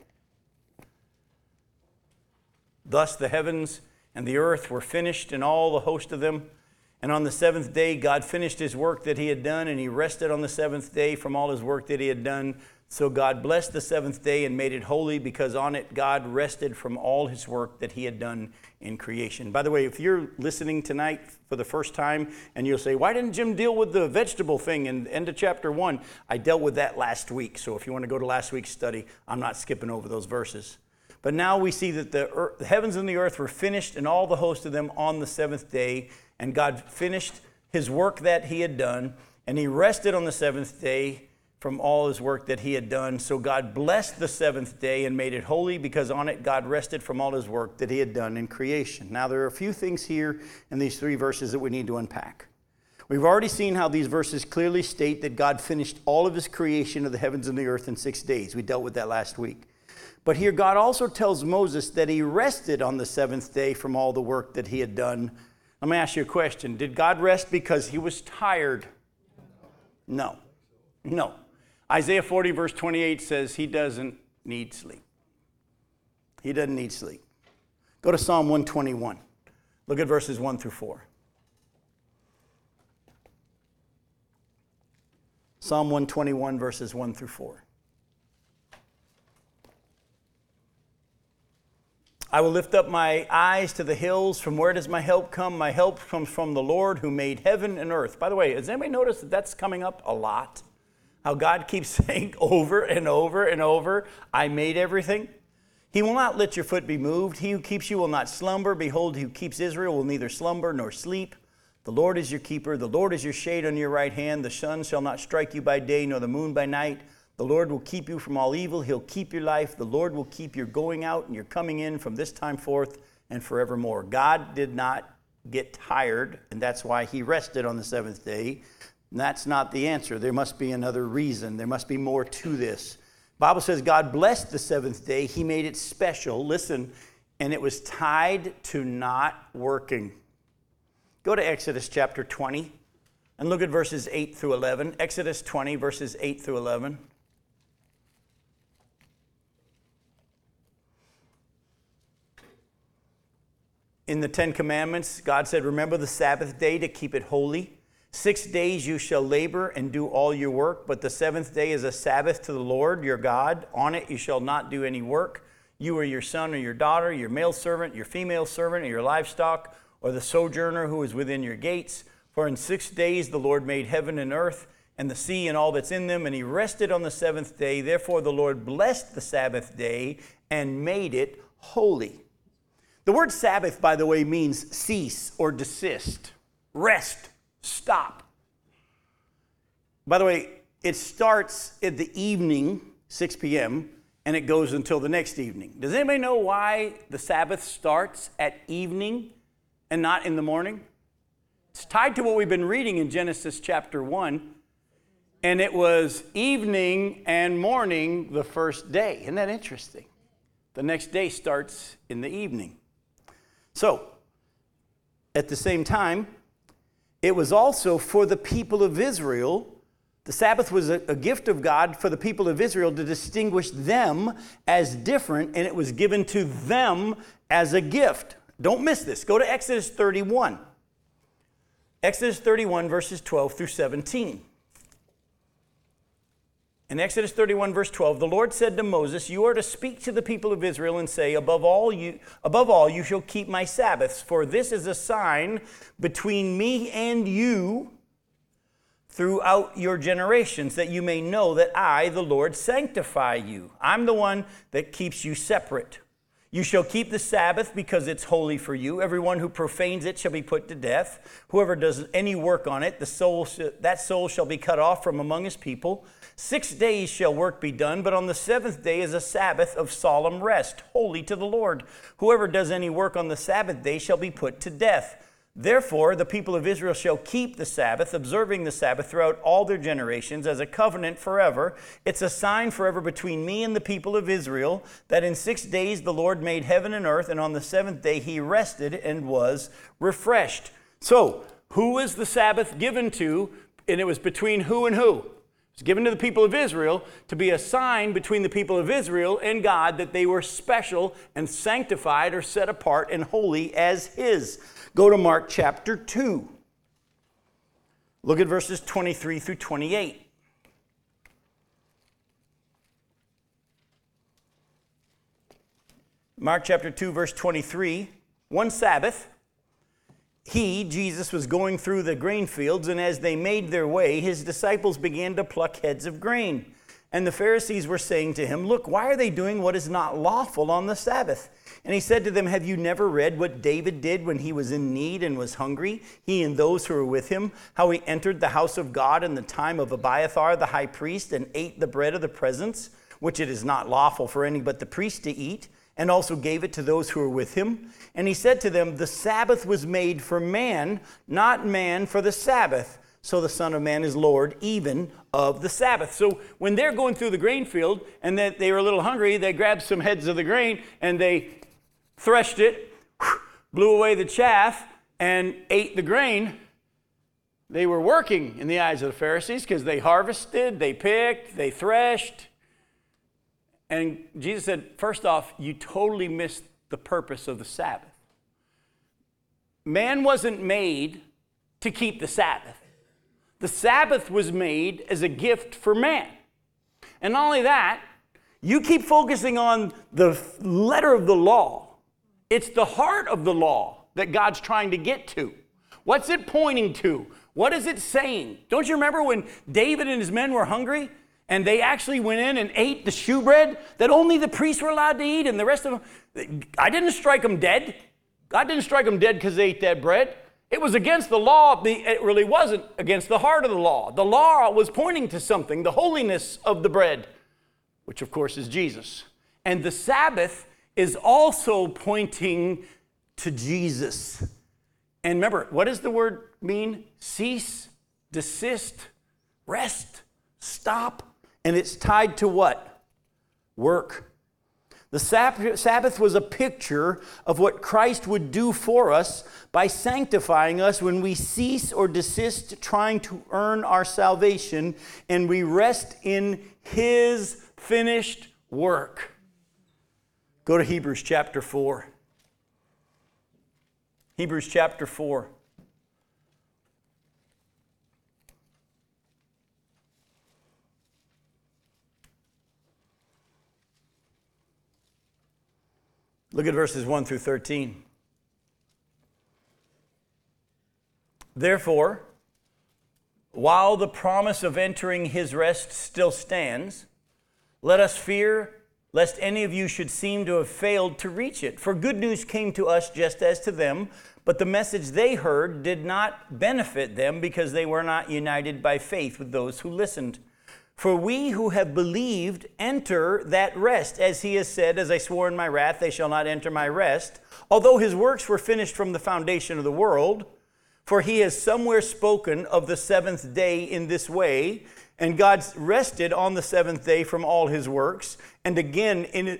Thus the heavens and the earth were finished, and all the host of them. And on the seventh day, God finished his work that he had done, and he rested on the seventh day from all his work that he had done. So God blessed the seventh day and made it holy, because on it God rested from all his work that he had done in creation. By the way, if you're listening tonight for the first time, and you'll say, why didn't Jim deal with the vegetable thing in end of chapter 1? I dealt with that last week. So if you want to go to last week's study, I'm not skipping over those verses. But now we see that the heavens and the earth were finished, and all the host of them on the seventh day. And God finished his work that he had done, and he rested on the seventh day from all his work that he had done. So God blessed the seventh day and made it holy, because on it God rested from all his work that he had done in creation. Now there are a few things here in these 3 verses that we need to unpack. We've already seen how these verses clearly state that God finished all of his creation of the heavens and the earth in 6 days. We dealt with that last week. But here God also tells Moses that he rested on the seventh day from all the work that he had done. Let me ask you a question. Did God rest because he was tired? No. No. Isaiah 40 verse 28 says he doesn't need sleep. He doesn't need sleep. Go to Psalm 121. Look at verses 1 through 4. Psalm 121 verses 1 through 4. I will lift up my eyes to the hills. From where does my help come? My help comes from the Lord who made heaven and earth. By the way, has anybody noticed that that's coming up a lot? How God keeps saying over and over and over, I made everything. He will not let your foot be moved. He who keeps you will not slumber. Behold, he who keeps Israel will neither slumber nor sleep. The Lord is your keeper. The Lord is your shade on your right hand. The sun shall not strike you by day, nor the moon by night. The Lord will keep you from all evil. He'll keep your life. The Lord will keep your going out and your coming in from this time forth and forevermore. God did not get tired, and that's why he rested on the seventh day. And that's not the answer. There must be another reason. There must be more to this. The Bible says God blessed the seventh day. He made it special. Listen, and it was tied to not working. Go to Exodus chapter 20 and look at verses 8 through 11. Exodus 20, verses 8 through 11. In the Ten Commandments, God said, remember the Sabbath day to keep it holy. 6 days you shall labor and do all your work, but the seventh day is a Sabbath to the Lord your God. On it you shall not do any work. You or your son or your daughter, your male servant, your female servant, or your livestock, or the sojourner who is within your gates. For in 6 days the Lord made heaven and earth, and the sea and all that's in them, and he rested on the seventh day. Therefore the Lord blessed the Sabbath day and made it holy. The word Sabbath, by the way, means cease or desist. rest, stop. By the way, it starts at the evening, 6 p.m., and it goes until the next evening. Does anybody know why the Sabbath starts at evening and not in the morning? It's tied to what we've been reading in Genesis chapter 1. And it was evening and morning the first day. Isn't that interesting? The next day starts in the evening. So, at the same time, it was also for the people of Israel. The Sabbath was a gift of God for the people of Israel to distinguish them as different, and it was given to them as a gift. Don't miss this. Go to Exodus 31. Exodus 31, verses 12 through 17. In Exodus 31, verse 12, the Lord said to Moses, "You are to speak to the people of Israel and say, above all, you shall keep my Sabbaths, for this is a sign between me and you throughout your generations, that you may know that I, the Lord, sanctify you. I'm the one that keeps you separate. You shall keep the Sabbath because it's holy for you. Everyone who profanes it shall be put to death. Whoever does any work on it, that soul shall be cut off from among his people. 6 days shall work be done, but on the seventh day is a Sabbath of solemn rest, holy to the Lord. Whoever does any work on the Sabbath day shall be put to death. Therefore, the people of Israel shall keep the Sabbath, observing the Sabbath throughout all their generations as a covenant forever. It's a sign forever between me and the people of Israel, that in 6 days the Lord made heaven and earth, and on the seventh day he rested and was refreshed." So, who is the Sabbath given to? And it was between who and who? It was given to the people of Israel to be a sign between the people of Israel and God that they were special and sanctified or set apart and holy as his. Go to Mark chapter 2. Look at verses 23 through 28. Mark chapter 2, verse 23. One Sabbath, he, Jesus, was going through the grain fields, and as they made their way, his disciples began to pluck heads of grain. And the Pharisees were saying to him, "Look, why are they doing what is not lawful on the Sabbath?" And he said to them, "Have you never read what David did when he was in need and was hungry, he and those who were with him, how he entered the house of God in the time of Abiathar the high priest and ate the bread of the presence, which it is not lawful for any but the priest to eat, and also gave it to those who were with him? And he said to them, the Sabbath was made for man, not man for the Sabbath. So the Son of Man is Lord even of the Sabbath." So when they're going through the grain field and that they were a little hungry, they grabbed some heads of the grain and they threshed it, blew away the chaff, and ate the grain. They were working in the eyes of the Pharisees because they harvested, they picked, they threshed. And Jesus said, first off, you totally missed the purpose of the Sabbath. Man wasn't made to keep the Sabbath. The Sabbath was made as a gift for man. And not only that, you keep focusing on the letter of the law. It's the heart of the law that God's trying to get to. What's it pointing to? What is it saying? Don't you remember when David and his men were hungry and they actually went in and ate the shewbread that only the priests were allowed to eat, and the rest of them, I didn't strike them dead. God didn't strike them dead because they ate that bread. It was against the law. It really wasn't against the heart of the law. The law was pointing to something, the holiness of the bread, which of course is Jesus. And the Sabbath is also pointing to Jesus. And remember, what does the word mean? Cease, desist, rest, stop. And it's tied to what? Work. The Sabbath was a picture of what Christ would do for us by sanctifying us when we cease or desist trying to earn our salvation and we rest in his finished work. Go to Hebrews chapter 4. Hebrews chapter 4. Look at verses 1 through 13. Therefore, while the promise of entering his rest still stands, let us fear lest any of you should seem to have failed to reach it. For good news came to us just as to them, but the message they heard did not benefit them because they were not united by faith with those who listened. For we who have believed enter that rest, as he has said, as I swore in my wrath, they shall not enter my rest, although his works were finished from the foundation of the world. For he has somewhere spoken of the seventh day in this way, and God rested on the seventh day from all his works. And again, in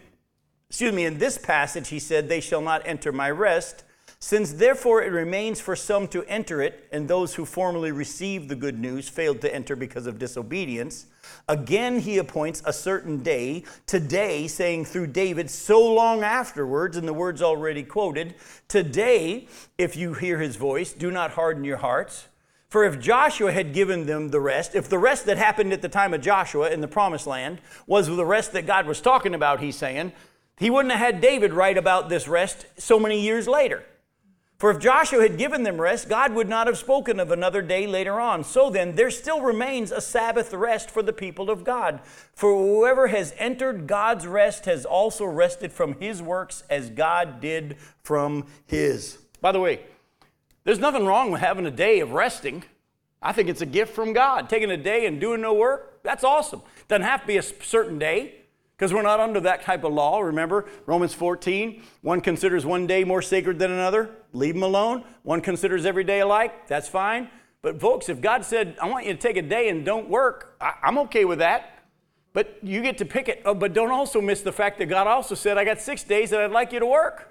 this passage, he said, they shall not enter my rest. Since therefore it remains for some to enter it, and those who formerly received the good news failed to enter because of disobedience, again he appoints a certain day, today, saying through David so long afterwards, in the words already quoted, today, if you hear his voice, do not harden your hearts. For if Joshua had given them the rest, if the rest that happened at the time of Joshua in the promised land was the rest that God was talking about, he's saying, he wouldn't have had David write about this rest so many years later. For if Joshua had given them rest, God would not have spoken of another day later on. So then, there still remains a Sabbath rest for the people of God. For whoever has entered God's rest has also rested from his works as God did from his. By the way, there's nothing wrong with having a day of resting. I think it's a gift from God. Taking a day and doing no work, that's awesome. Doesn't have to be a certain day, because we're not under that type of law. Remember, Romans 14, one considers one day more sacred than another. Leave them alone. One considers every day alike. That's fine. But folks, if God said, I want you to take a day and don't work, I'm okay with that. But you get to pick it. Oh, but don't also miss the fact that God also said, I got 6 days that I'd like you to work.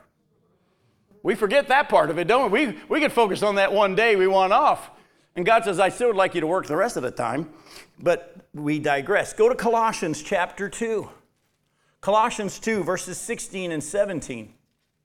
We forget that part of it, don't we? We can focus on that one day we want off. And God says, I still would like you to work the rest of the time. But we digress. Go to Colossians chapter 2. Colossians 2, verses 16 and 17.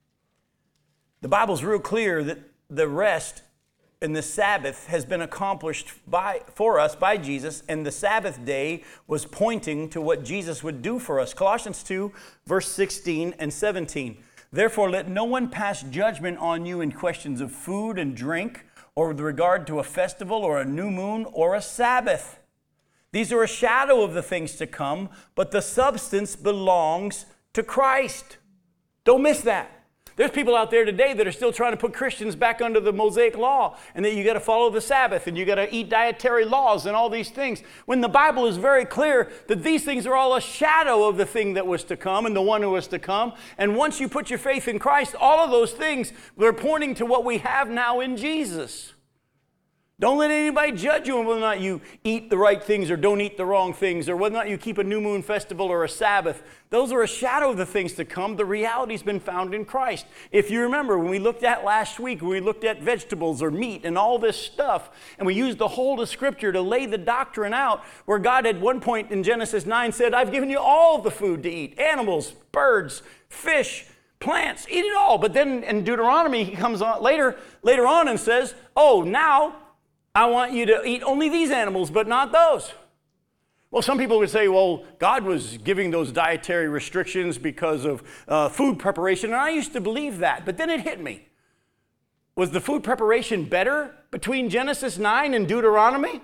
The Bible's real clear that the rest and the Sabbath has been accomplished for us by Jesus, and the Sabbath day was pointing to what Jesus would do for us. Colossians 2, verse 16 and 17. Therefore, let no one pass judgment on you in questions of food and drink, or with regard to a festival, or a new moon, or a Sabbath. These are a shadow of the things to come, but the substance belongs to Christ. Don't miss that. There's people out there today that are still trying to put Christians back under the Mosaic law, and that you got to follow the Sabbath, and you got to eat dietary laws and all these things, when the Bible is very clear that these things are all a shadow of the thing that was to come and the one who was to come. And once you put your faith in Christ, all of those things are pointing to what we have now in Jesus. Don't let anybody judge you on whether or not you eat the right things or don't eat the wrong things, or whether or not you keep a new moon festival or a Sabbath. Those are a shadow of the things to come. The reality's been found in Christ. If you remember, when we looked at last week, when we looked at vegetables or meat and all this stuff, and we used the whole of Scripture to lay the doctrine out, where God at one point in Genesis 9 said, I've given you all the food to eat, animals, birds, fish, plants, eat it all. But then in Deuteronomy, he comes on later on and says, oh, now I want you to eat only these animals, but not those. Well, some people would say, well, God was giving those dietary restrictions because of food preparation, and I used to believe that. But then it hit me. Was the food preparation better between Genesis 9 and Deuteronomy?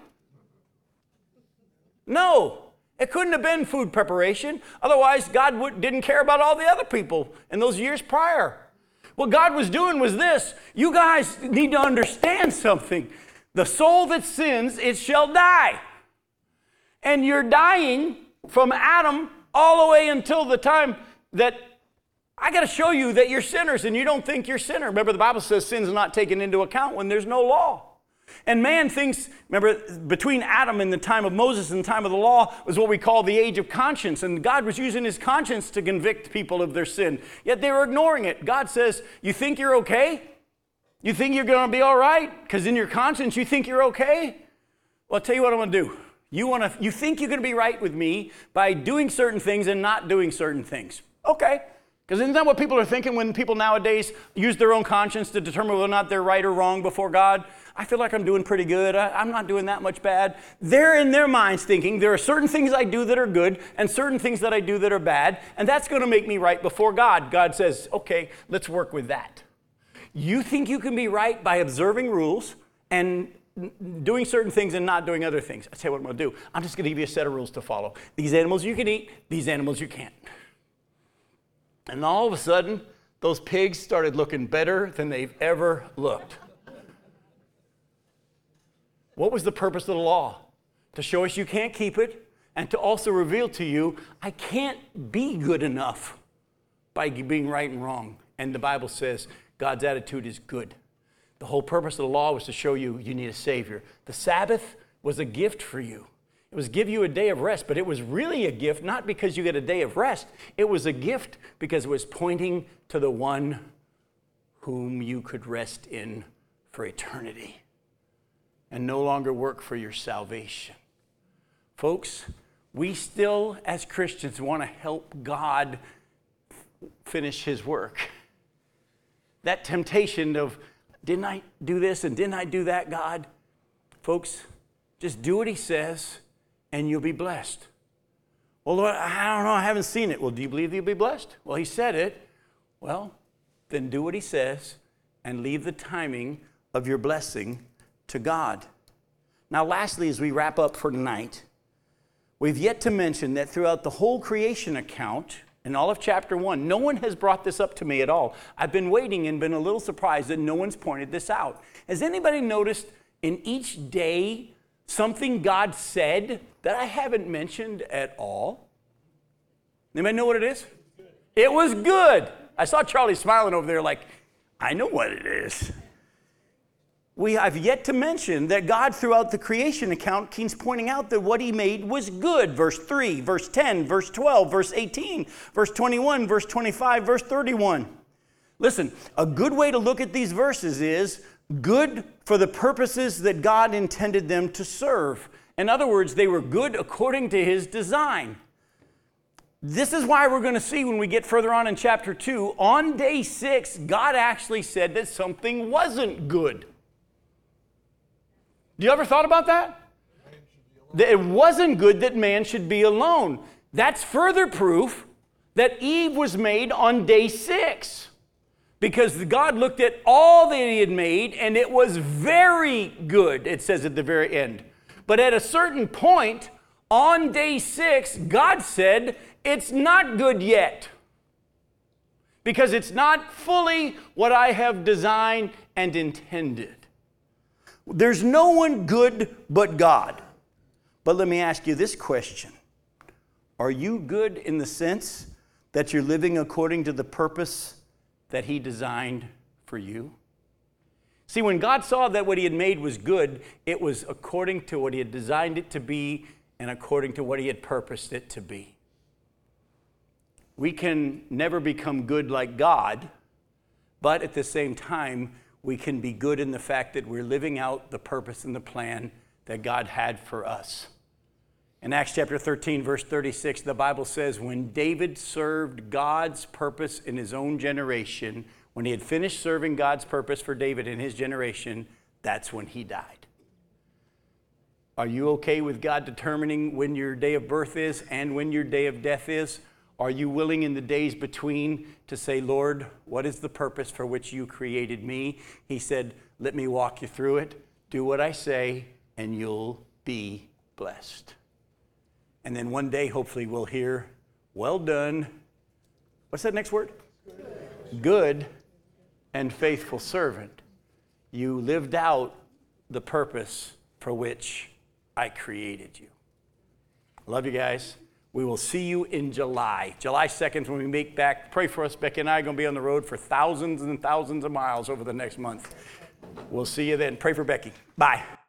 No, it couldn't have been food preparation. Otherwise, God didn't care about all the other people in those years prior. What God was doing was this. You guys need to understand something. The soul that sins, it shall die. And you're dying from Adam all the way until the time that I got to show you that you're sinners and you don't think you're sinner. Remember, the Bible says sin's not taken into account when there's no law. And man thinks, remember, between Adam and the time of Moses and the time of the law was what we call the age of conscience. And God was using his conscience to convict people of their sin. Yet they were ignoring it. God says, you think you're okay? You think you're going to be all right? Because in your conscience you think you're okay? Well, I'll tell you what I'm going to do. You think you're going to be right with me by doing certain things and not doing certain things. Okay. Because isn't that what people are thinking when people nowadays use their own conscience to determine whether or not they're right or wrong before God? I feel like I'm doing pretty good. I'm not doing that much bad. They're in their minds thinking there are certain things I do that are good and certain things that I do that are bad, and that's going to make me right before God. God says, okay, let's work with that. You think you can be right by observing rules and doing certain things and not doing other things. I tell you what I'm going to do. I'm just going to give you a set of rules to follow. These animals you can eat, these animals you can't. And all of a sudden, those pigs started looking better than they've ever looked. What was the purpose of the law? To show us you can't keep it, and to also reveal to you, I can't be good enough by being right and wrong. And the Bible says God's attitude is good. The whole purpose of the law was to show you you need a Savior. The Sabbath was a gift for you. It was give you a day of rest, but it was really a gift, not because you get a day of rest. It was a gift because it was pointing to the one whom you could rest in for eternity and no longer work for your salvation. Folks, we still, as Christians, want to help God finish his work. That temptation of, didn't I do this and didn't I do that, God? Folks, just do what he says and you'll be blessed. Well, Lord, I don't know, I haven't seen it. Well, do you believe you'll be blessed? Well, he said it. Well, then do what he says and leave the timing of your blessing to God. Now, lastly, as we wrap up for tonight, we've yet to mention that throughout the whole creation account, in all of chapter 1, no one has brought this up to me at all. I've been waiting and been a little surprised that no one's pointed this out. Has anybody noticed in each day something God said that I haven't mentioned at all? Anybody know what it is? It was good. I saw Charlie smiling over there like, I know what it is. We have yet to mention that God, throughout the creation account, keeps pointing out that what he made was good. Verse 3, verse 10, verse 12, verse 18, verse 21, verse 25, verse 31. Listen, a good way to look at these verses is good for the purposes that God intended them to serve. In other words, they were good according to his design. This is why we're going to see when we get further on in chapter 2, on day 6, God actually said that something wasn't good. Do you ever thought about that? That it wasn't good that man should be alone. That's further proof that Eve was made on day 6. Because God looked at all that he had made and it was very good, it says at the very end. But at a certain point, on day 6, God said, it's not good yet. Because it's not fully what I have designed and intended. There's no one good but God. But let me ask you this question. Are you good in the sense that you're living according to the purpose that he designed for you? See, when God saw that what he had made was good, it was according to what he had designed it to be and according to what he had purposed it to be. We can never become good like God, but at the same time, we can be good in the fact that we're living out the purpose and the plan that God had for us. In Acts chapter 13, verse 36, the Bible says, when David served God's purpose in his own generation, when he had finished serving God's purpose for David in his generation, that's when he died. Are you okay with God determining when your day of birth is and when your day of death is? Are you willing in the days between to say, Lord, what is the purpose for which you created me? He said, let me walk you through it. Do what I say, and you'll be blessed. And then one day, hopefully, we'll hear, well done. What's that next word? Good and faithful servant. You lived out the purpose for which I created you. Love you guys. We will see you in July. July 2nd when we make back. Pray for us. Becky and I are going to be on the road for thousands and thousands of miles over the next month. We'll see you then. Pray for Becky. Bye.